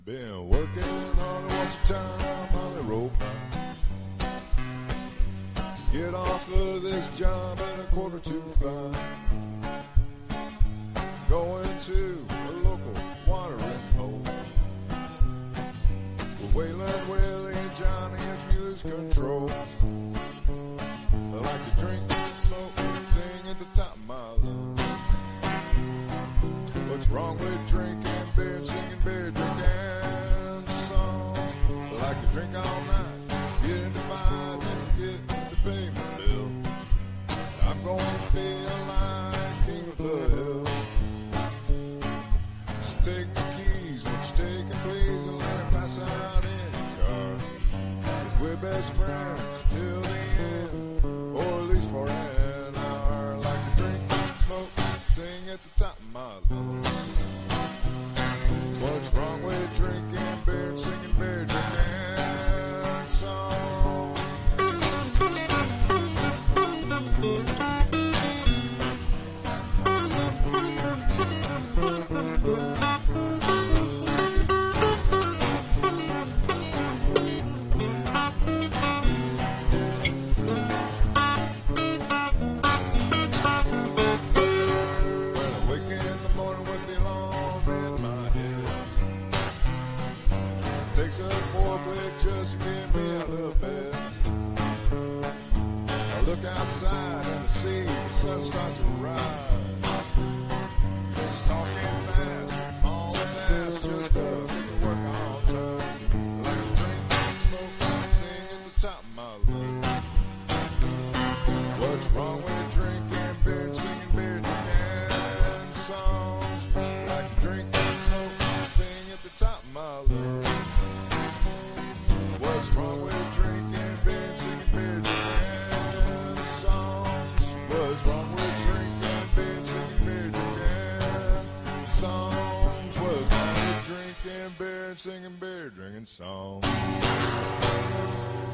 Been working on a watch time on the road now. Get off of this job at 4:45. Going to a local watering hole. Waylon, Willie, and Johnny as me lose control. I like to drink, smoke, and sing at the top of my lungs. What's wrong with drinking beer, singing beer, drinking songs? I like to drink all night, get into fights, and forget to pay my bill. I'm going to feel like king of the hill. So take my keys, won't you take them please, and let me pass out in your car. 'Cause we're best friends till the end, or at least for an hour. I like to drink, smoke, sing at the top of my lungs. What's wrong with drinking beer, singing beer, drinking songs? When I wake in the morning with the alarm in my head, takes a foreplay just to get me out of bed. I look outside and I see the sun start to rise. It's talking fast, hauling ass just to get to work on time. I like to drink, smoke, sing at the top of my lungs. What's wrong with drinking beer and singing beer, drinking songs? I like to drink, smoke, sing at the top of my lungs. What's wrong with drinking beer and singing beer, drinking songs? What's wrong with drinking beer and singing beer, drinking songs? What's wrong with drinking beer and singing beer, drinking songs?